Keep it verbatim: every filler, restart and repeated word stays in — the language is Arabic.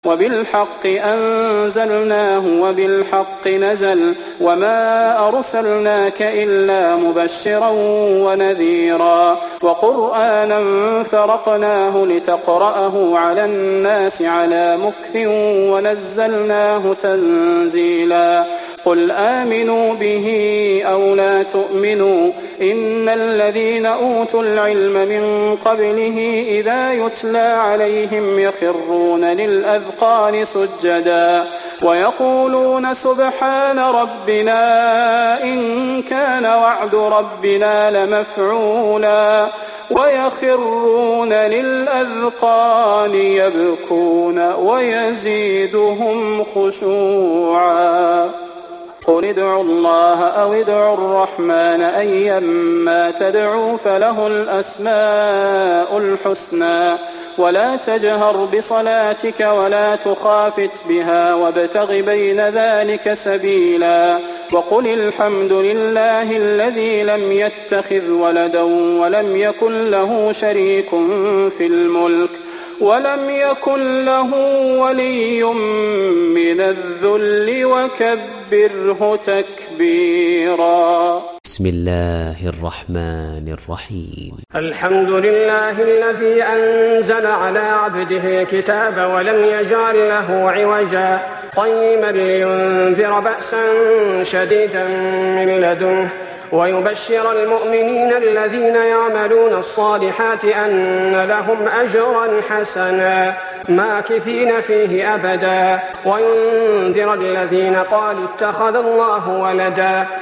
وبالحق أنزلناه وبالحق نزل وما أرسلناك إلا مبشرا ونذيرا وقرآنا فرقناه لتقرأه على الناس على مكث ونزلناه تنزيلا قل آمنوا به أو لا تؤمنوا إن الذين أوتوا العلم من قبله إذا يتلى عليهم يخرون للأذقان سجدا ويقولون سبحان ربنا إن كان وعد ربنا لمفعولا ويخرون للأذقان يبكون ويزيدهم خشوعا قل ادعوا الله أو ادعوا الرحمن أيما تدعوا فله الأسماء الحسنى ولا تجهر بصلاتك ولا تخافت بها وابتغ بين ذلك سبيلا وقل الحمد لله الذي لم يتخذ ولدا ولم يكن له شريك في الملك ولم يكن له ولي من الذل وكبره تكبيرا. بسم الله الرحمن الرحيم. الحمد لله الذي أنزل على عبده الكتاب ولم يجعل له عوجا قيما لينذر بأسا شديدا من لدنه ويبشر المؤمنين الذين يعملون الصالحات أن لهم أجرا حسنا ماكثين فيه أبدا وينذر الذين قالوا اتخذ الله ولدا